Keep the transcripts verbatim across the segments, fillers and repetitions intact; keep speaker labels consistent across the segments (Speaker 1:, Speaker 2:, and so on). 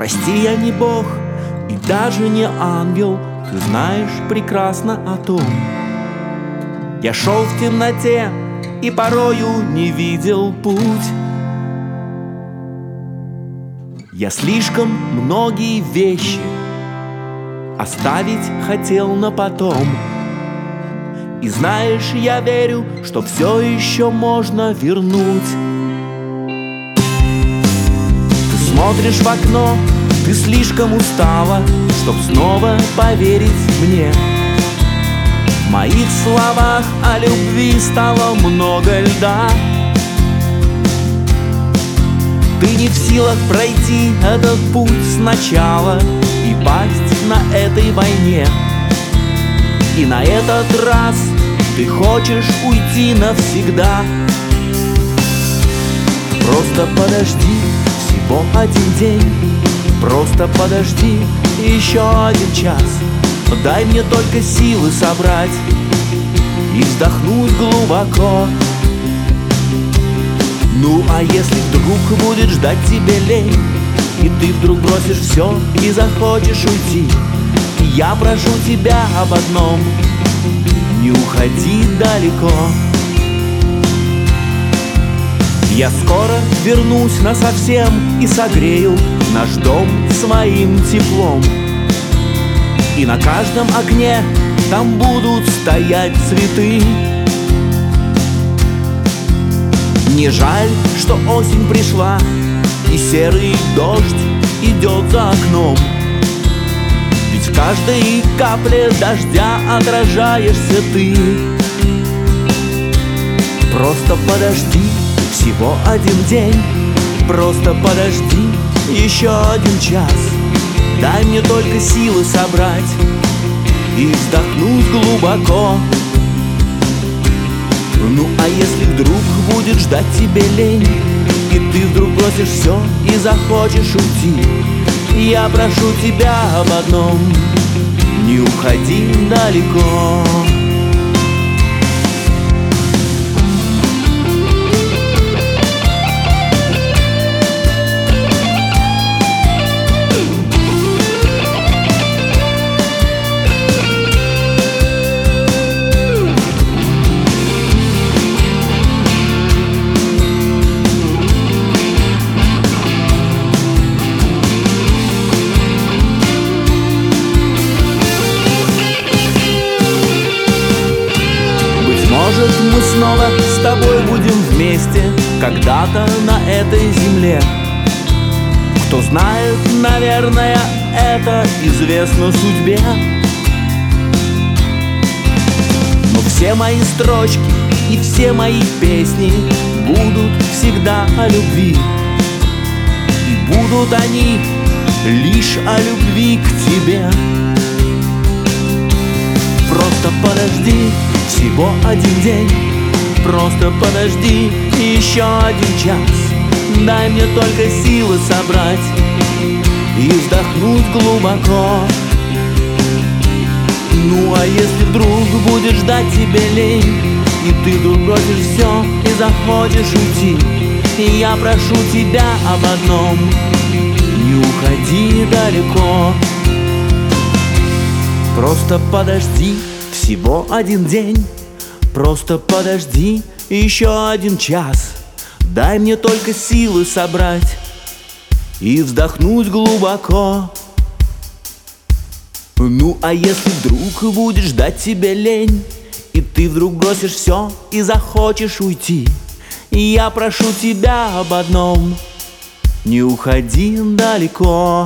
Speaker 1: Прости, я не Бог и даже не ангел, ты знаешь прекрасно о том. Я шел в темноте и порою не видел путь. Я слишком многие вещи оставить хотел на потом. И знаешь, я верю, что все еще можно вернуть. Ты смотришь в окно, ты слишком устала, чтоб снова поверить мне. В моих словах о любви стало много льда. Ты не в силах пройти этот путь сначала и пасть на этой войне. И на этот раз ты хочешь уйти навсегда. Просто подожди всего один день, просто подожди еще один час. Дай мне только силы собрать и вздохнуть глубоко. Ну а если вдруг будет ждать тебе лень, и ты вдруг бросишь все и захочешь уйти, я прошу тебя об одном: не уходи далеко. Я скоро вернусь насовсем и согрею наш дом своим теплом. И на каждом окне там будут стоять цветы. Не жаль, что осень пришла и серый дождь идет за окном. Ведь в каждой капле дождя отражаешься ты. Просто подожди всего один день, просто подожди еще один час. Дай мне только силы собрать и вздохнуть глубоко. Ну а если вдруг будет ждать тебе лень, и ты вдруг бросишь все и захочешь уйти, я прошу тебя об одном: не уходи далеко. Может, мы снова с тобой будем вместе когда-то на этой земле. Кто знает, наверное, это известно судьбе. Но все мои строчки и все мои песни будут всегда о любви. И будут они лишь о любви к тебе. Просто подожди всего один день, просто подожди еще один час. Дай мне только силы собрать и вздохнуть глубоко. Ну а если вдруг будет ждать тебе лень, и ты вдруг бросишь все и захочешь уйти, я прошу тебя об одном: не уходи далеко. Просто подожди всего один день, просто подожди еще один час. Дай мне только силы собрать и вздохнуть глубоко. Ну а если вдруг будет ждать тебя лень, и ты вдруг бросишь все и захочешь уйти, я прошу тебя об одном: не уходи далеко.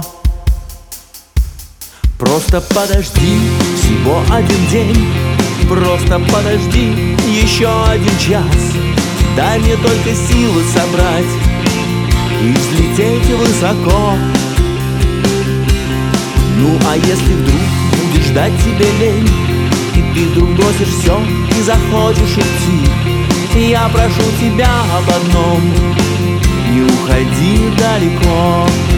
Speaker 1: Просто подожди всего один день, просто подожди еще один час. Дай мне только силы собрать и взлететь высоко. Ну а если вдруг будет ждать тебе лень, и ты вдруг бросишь все и захочешь уйти, я прошу тебя об одном: не уходи далеко.